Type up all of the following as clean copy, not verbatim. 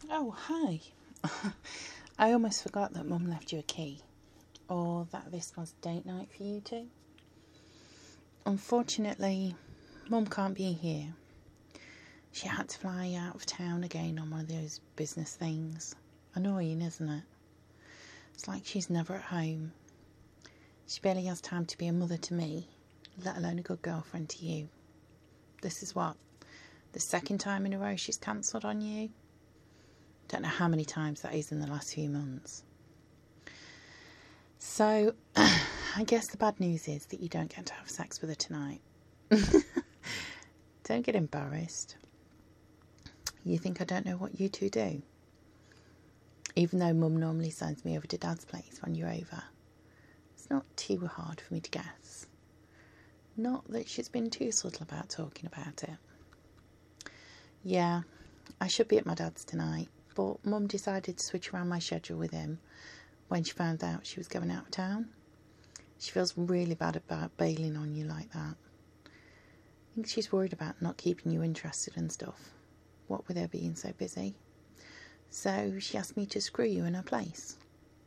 Oh, hi. I almost forgot that Mum left you a key, or that this was date night for you two. Unfortunately, Mum can't be here. She had to fly out of town again on one of those business things. Annoying, isn't it? It's like she's never at home. She barely has time to be a mother to me, let alone a good girlfriend to you. This is what? The second time in a row she's cancelled on you? Don't know how many times that is in the last few months. So, I guess the bad news is that you don't get to have sex with her tonight. Don't get embarrassed. You think I don't know what you two do? Even though Mum normally sends me over to Dad's place when you're over. It's not too hard for me to guess. Not that she's been too subtle about talking about it. Yeah, I should be at my dad's tonight, but Mum decided to switch around my schedule with him when she found out she was going out of town. She feels really bad about bailing on you like that. I think she's worried about not keeping you interested and stuff, what with her being so busy. So she asked me to screw you in her place.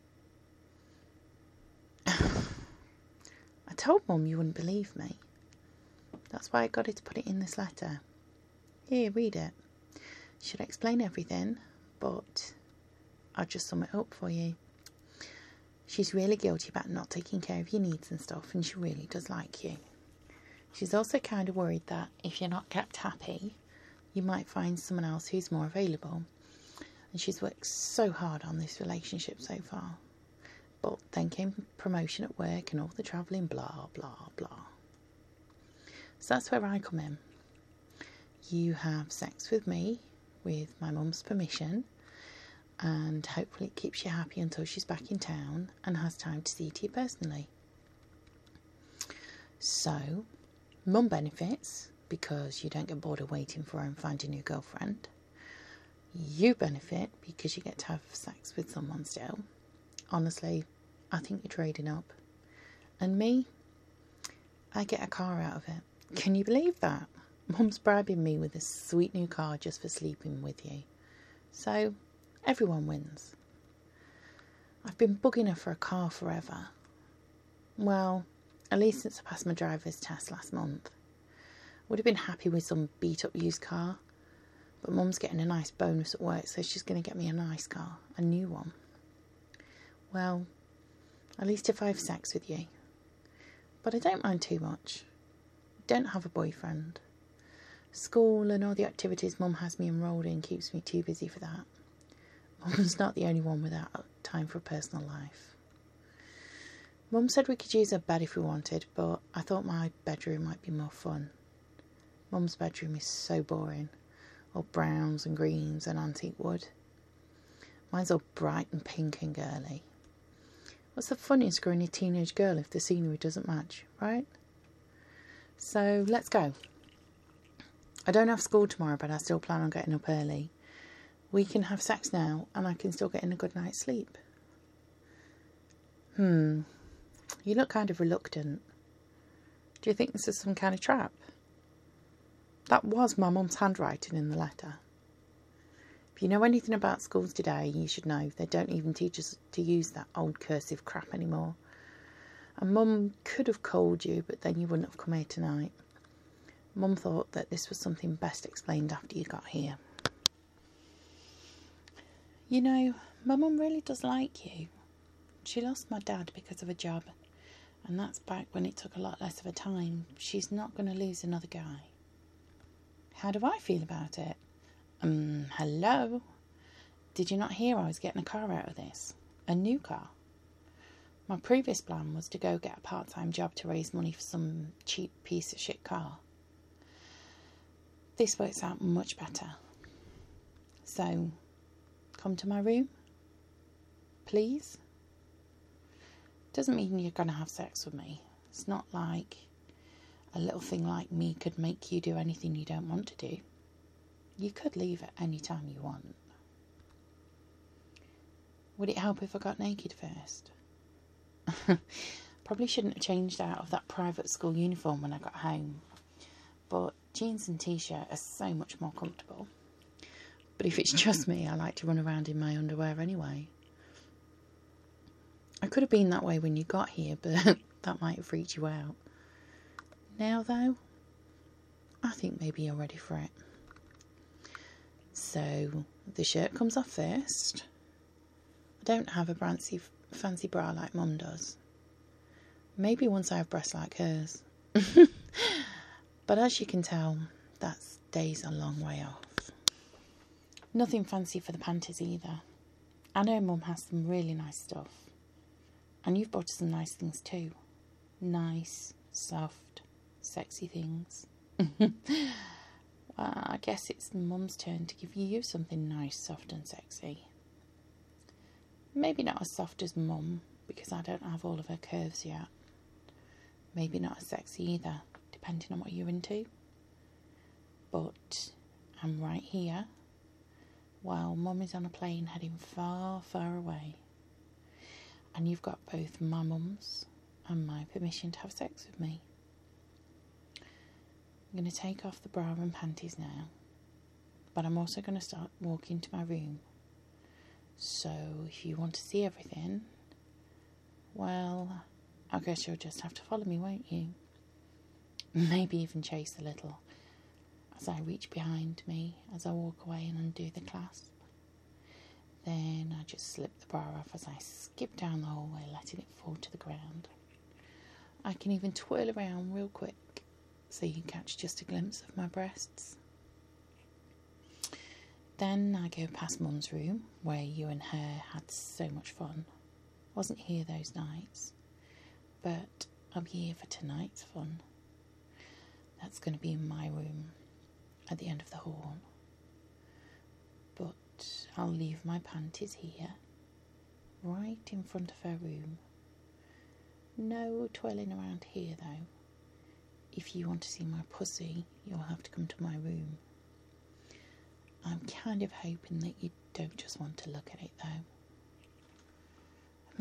I told Mum you wouldn't believe me. That's why I got her to put it in this letter. Here, read it. Should explain everything, but I'll just sum it up for you. She's really guilty about not taking care of your needs and stuff, and she really does like you. She's also kind of worried that if you're not kept happy, you might find someone else who's more available. And she's worked so hard on this relationship so far. But then came promotion at work and all the travelling, blah, blah, blah. So that's where I come in. You have sex with me, with my mum's permission, and hopefully it keeps you happy until she's back in town and has time to see to you personally. So, Mum benefits because you don't get bored of waiting for her and find a new girlfriend. You benefit because you get to have sex with someone still. Honestly, I think you're trading up. And me, I get a car out of it. Can you believe that? Mum's bribing me with a sweet new car just for sleeping with you. So, everyone wins. I've been bugging her for a car forever. Well, at least since I passed my driver's test last month. Would have been happy with some beat-up used car. But Mum's getting a nice bonus at work, so she's going to get me a nice car, a new one. Well, at least if I have sex with you. But I don't mind too much. Don't have a boyfriend. School and all the activities Mum has me enrolled in keeps me too busy for that. Mum's not the only one without time for a personal life. Mum said we could use her bed if we wanted, but I thought my bedroom might be more fun. Mum's bedroom is so boring. All browns and greens and antique wood. Mine's all bright and pink and girly. What's the fun in screwing a teenage girl if the scenery doesn't match, right? So, let's go. I don't have school tomorrow, but I still plan on getting up early. We can have sex now, and I can still get in a good night's sleep. You look kind of reluctant. Do you think this is some kind of trap? That was my mum's handwriting in the letter. If you know anything about schools today, you should know they don't even teach us to use that old cursive crap anymore. And Mum could have called you, but then you wouldn't have come here tonight. Mum thought that this was something best explained after you got here. You know, my mum really does like you. She lost my dad because of a job, and that's back when it took a lot less of her time. She's not going to lose another guy. How do I feel about it? Hello? Did you not hear I was getting a car out of this? A new car? My previous plan was to go get a part-time job to raise money for some cheap piece of shit car. This works out much better. So, come to my room? Please? Doesn't mean you're going to have sex with me. It's not like a little thing like me could make you do anything you don't want to do. You could leave at any time you want. Would it help if I got naked first? Probably shouldn't have changed out of that private school uniform when I got home. But jeans and t-shirt are so much more comfortable. But if it's just me, I like to run around in my underwear anyway. I could have been that way when you got here, but that might have freaked you out. Now, though, I think maybe you're ready for it. So, the shirt comes off first. I don't have a fancy bra like Mum does. Maybe once I have breasts like hers. But as you can tell, that day's a long way off. Nothing fancy for the panties either. I know Mum has some really nice stuff. And you've bought some nice things too. Nice, soft, sexy things. Well, I guess it's Mum's turn to give you something nice, soft and sexy. Maybe not as soft as Mum, because I don't have all of her curves yet. Maybe not as sexy either, depending on what you're into. But I'm right here, while Mum is on a plane heading far, far away. And you've got both my mum's and my permission to have sex with me. I'm going to take off the bra and panties now, but I'm also going to start walking to my room. So if you want to see everything, well, I guess you'll just have to follow me, won't you? Maybe even chase a little as I reach behind me as I walk away and undo the clasp. Then I just slip the bra off as I skip down the hallway, letting it fall to the ground. I can even twirl around real quick so you can catch just a glimpse of my breasts. Then I go past Mum's room, where you and her had so much fun. Wasn't here those nights, but I'll be here for tonight's fun. That's going to be in my room at the end of the hall. But I'll leave my panties here, right in front of her room. No twirling around here though. If you want to see my pussy, you'll have to come to my room. I'm kind of hoping that you don't just want to look at it though.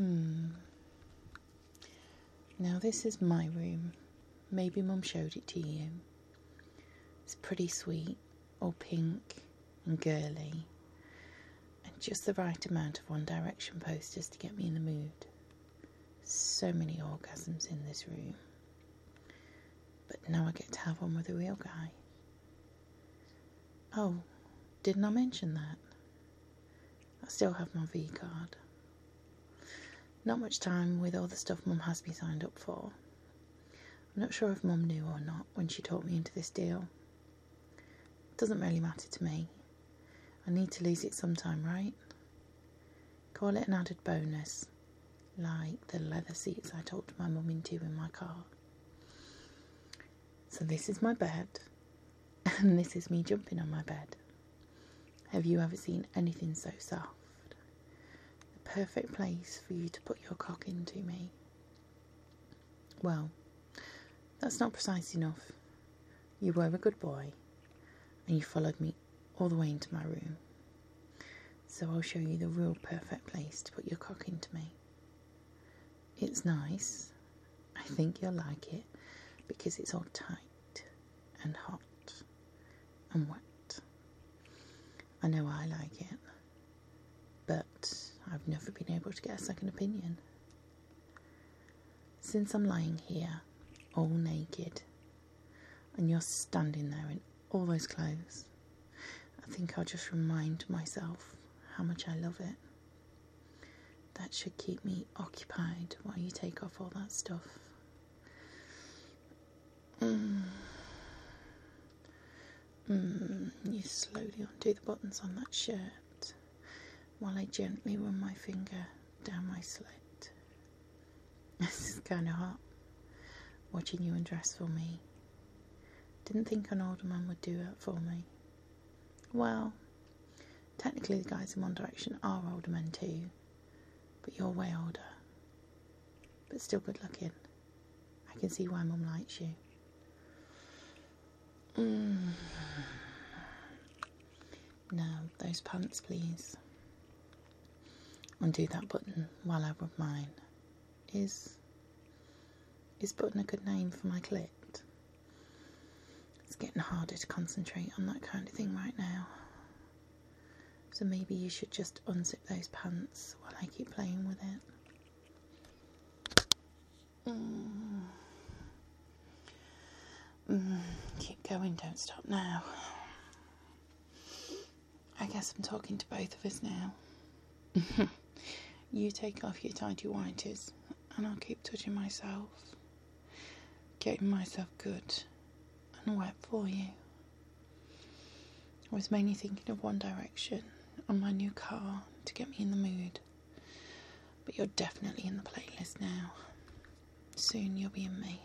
Now this is my room. Maybe Mum showed it to you. It's pretty sweet, all pink and girly. Just the right amount of One Direction posters to get me in the mood. So many orgasms in this room. But now I get to have one with a real guy. Oh, didn't I mention that? I still have my V card. Not much time with all the stuff Mum has me signed up for. I'm not sure if Mum knew or not when she talked me into this deal. It doesn't really matter to me. I need to lose it sometime, right? Call it an added bonus, like the leather seats I talked my mum into in my car. So this is my bed, and this is me jumping on my bed. Have you ever seen anything so soft? The perfect place for you to put your cock into me. Well, that's not precise enough. You were a good boy, and you followed me all the way into my room. So I'll show you the real perfect place to put your cock into me. It's nice. I think you'll like it because it's all tight and hot and wet. I know I like it, but I've never been able to get a second opinion. Since I'm lying here, all naked, and you're standing there in all those clothes, I think I'll just remind myself how much I love it. That should keep me occupied while you take off all that stuff. You slowly undo the buttons on that shirt while I gently run my finger down my slit. This is kind of hot, watching you undress for me. Didn't think an older man would do that for me. Well, technically the guys in One Direction are older men too, but you're way older. But still good looking. I can see why Mum likes you. Now, those pants please. Undo that button while I rub mine. Is button a good name for my clit? It's getting harder to concentrate on that kind of thing right now. So maybe you should just unzip those pants while I keep playing with it. Keep going, don't stop now. I guess I'm talking to both of us now. You take off your tidy whities and I'll keep touching myself, getting myself good and wet for you. I was mainly thinking of One Direction on my new car to get me in the mood, but you're definitely in the playlist now. Soon you'll be in me.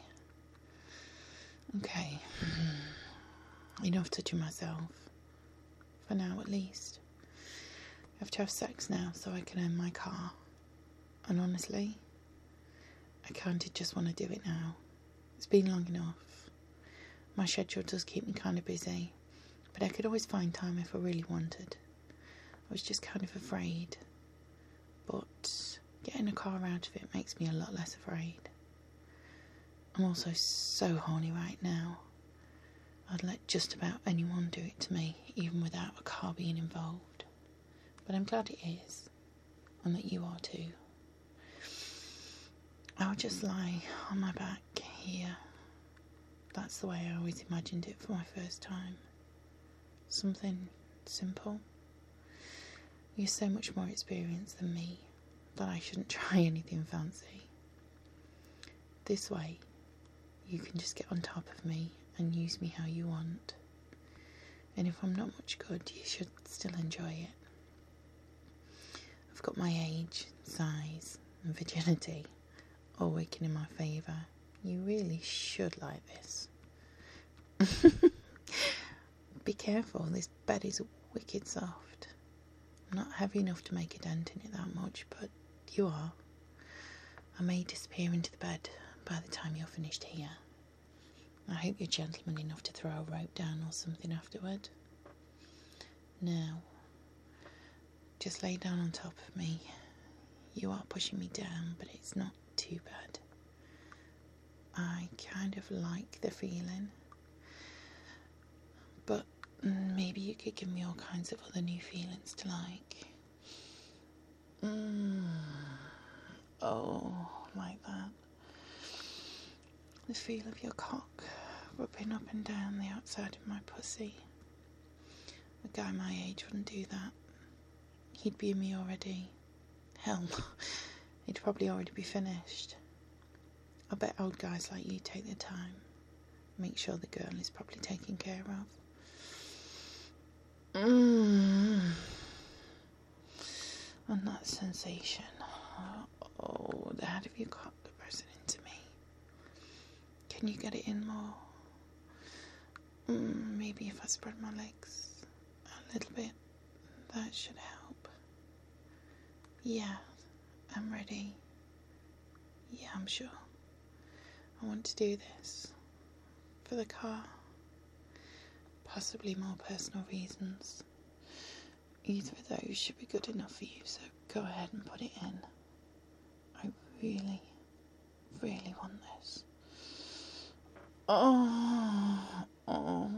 Okay, enough touching myself, for now at least. I have to have sex now so I can earn my car, and honestly, I kind of just want to do it now. It's been long enough. My schedule does keep me kind of busy, but I could always find time if I really wanted. I was just kind of afraid, but getting a car out of it makes me a lot less afraid. I'm also so horny right now. I'd let just about anyone do it to me, even without a car being involved. But I'm glad it is, and that you are too. I would just lie on my back here. That's the way I always imagined it for my first time. Something simple. You're so much more experienced than me that I shouldn't try anything fancy. This way, you can just get on top of me and use me how you want. And if I'm not much good, you should still enjoy it. I've got my age, size, and virginity all working in my favour. You really should like this. Be careful, this bed is wicked soft. I'm not heavy enough to make a dent in it that much, but you are. I may disappear into the bed by the time you're finished here. I hope you're gentleman enough to throw a rope down or something afterward. Now, just lay down on top of me. You are pushing me down, but it's not too bad. I kind of like the feeling, but maybe you could give me all kinds of other new feelings to like. Oh, like that. The feel of your cock rubbing up and down the outside of my pussy. A guy my age wouldn't do that. He'd be in me already. Hell, he'd probably already be finished. I bet old guys like you take their time. Make sure the girl is properly taken care of. And that sensation. Oh, the head of your cock pressing into me. Can you get it in more? Maybe if I spread my legs a little bit, that should help. Yeah, I'm ready. Yeah, I'm sure. I want to do this for the car. Possibly more personal reasons. Either of those should be good enough for you, so go ahead and put it in. I really, really want this. Oh,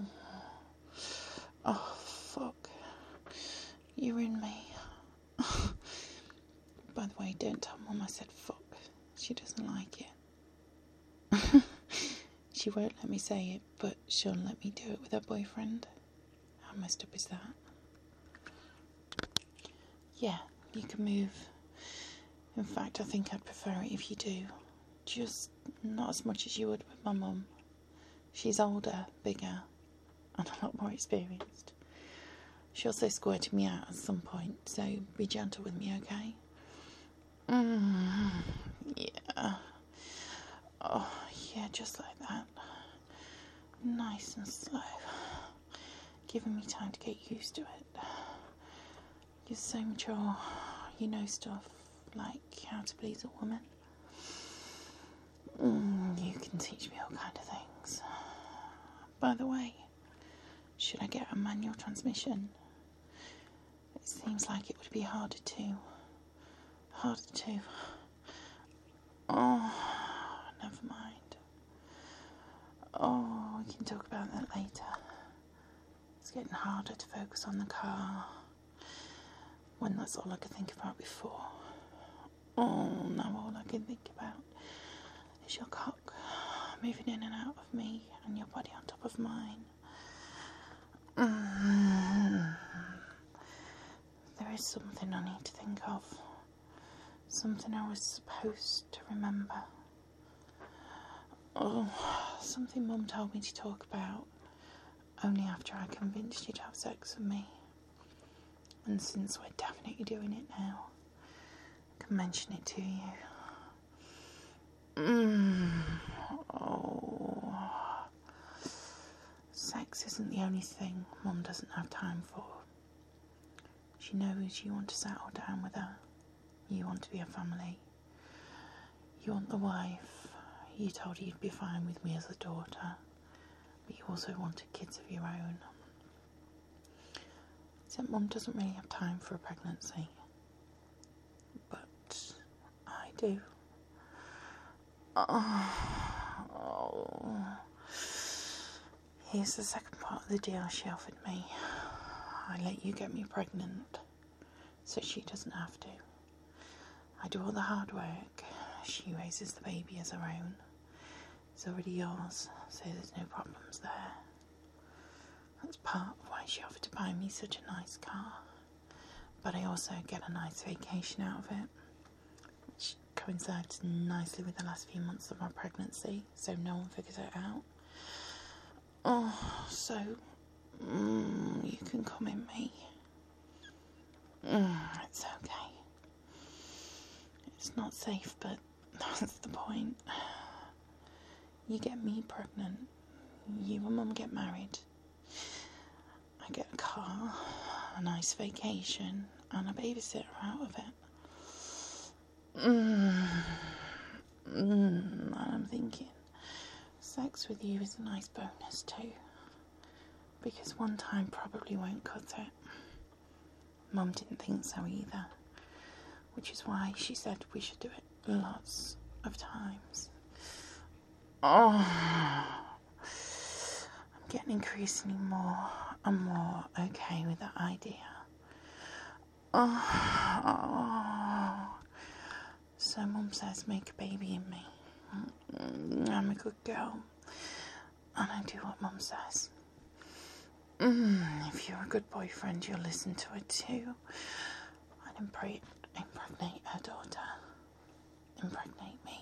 fuck. You're in me. By the way, don't tell Mum I said fuck. She doesn't like it. She won't let me say it, but she'll let me do it with her boyfriend. How messed up is that? Yeah, you can move. In fact, I think I'd prefer it if you do. Just not as much as you would with my mum. She's older, bigger, and a lot more experienced. She also squirted me out at some point, so be gentle with me, okay? Yeah. Oh, yeah, just like that. Nice and slow. Giving me time to get used to it. You're so mature. You know stuff like how to please a woman. You can teach me all kinds of things. By the way, should I get a manual transmission? It seems like it would be harder to. Oh, never mind. Oh, we can talk about that later. It's getting harder to focus on the car. And that's all I could think about before. Oh, now all I can think about is your cock moving in and out of me and your body on top of mine. There is something I need to think of. Something I was supposed to remember. Oh, something Mum told me to talk about only after I convinced you to have sex with me. And since we're definitely doing it now, I can mention it to you. Oh, sex isn't the only thing Mum doesn't have time for. She knows you want to settle down with her. You want to be a family. You want the wife. You told her you'd be fine with me as a daughter, but you also wanted kids of your own. Except Mum doesn't really have time for a pregnancy. But I do. Oh. Here's the second part of the deal she offered me. I let you get me pregnant, so she doesn't have to. I do all the hard work. She raises the baby as her own. It's already yours, so there's no problems there. That's part of why she offered to buy me such a nice car. But I also get a nice vacation out of it, which coincides nicely with the last few months of my pregnancy, so no one figures it out. Oh, so you can come in me. It's okay. It's not safe, but that's the point. You get me pregnant. You and Mum get married. I get a car, a nice vacation, and a babysitter out of it. And I'm thinking, sex with you is a nice bonus too. Because one time probably won't cut it. Mum didn't think so either. Which is why she said we should do it lots of times. Oh, I'm getting increasingly more and more okay with that idea. Oh. So Mum says make a baby in me. I'm a good girl. And I do what Mum says. If you're a good boyfriend, you'll listen to it too. And impregnate her daughter. Impregnate me.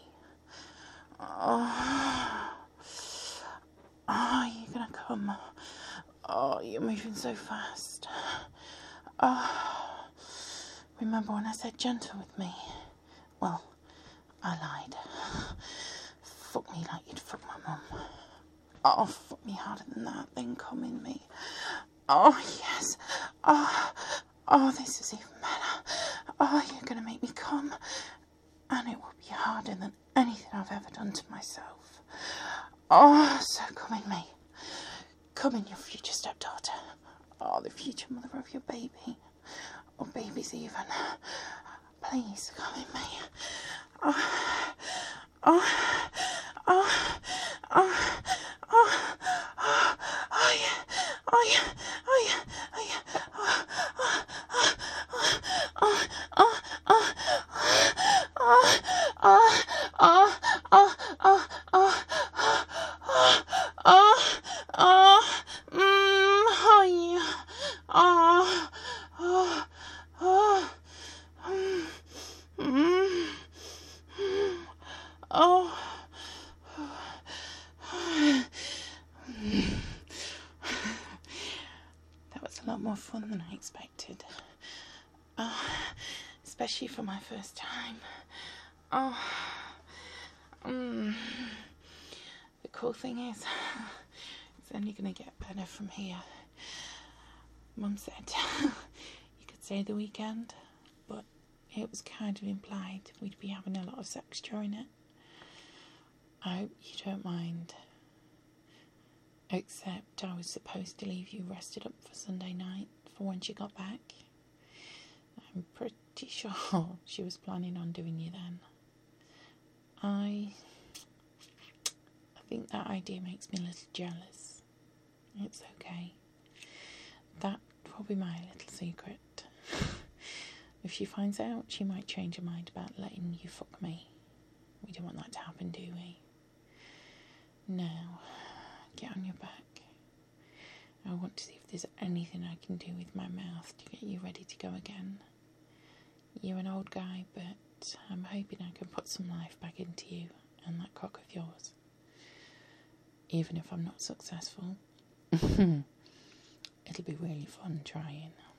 Oh, you're gonna come. Oh, you're moving so fast. Oh, remember when I said gentle with me? Well, I lied. Fuck me like you'd fuck my mum. Oh, fuck me harder than that, then come in me. Oh, yes. Oh, this is even better. Oh, you're gonna make me come. And it will be harder than anything I've ever done to myself. Oh, so come in me. Come in, your future stepdaughter. Oh, the future mother of your baby. Or babies even. Please, come in me. Oh, yeah. That was a lot more fun than I expected. Especially for my first time. The cool thing is, it's only going to get better from here. Mum said you could say the weekend, but it was kind of implied we'd be having a lot of sex during it. I hope you don't mind. Except I was supposed to leave you rested up for Sunday night for when she got back. I'm pretty sure she was planning on doing you then. I think that idea makes me a little jealous. It's okay. That will be my little secret. If she finds out, she might change her mind about letting you fuck me. We don't want that to happen, do we? Now, get on your back. I want to see if there's anything I can do with my mouth to get you ready to go again. You're an old guy, but I'm hoping I can put some life back into you and that cock of yours. Even if I'm not successful. It'll be really fun trying.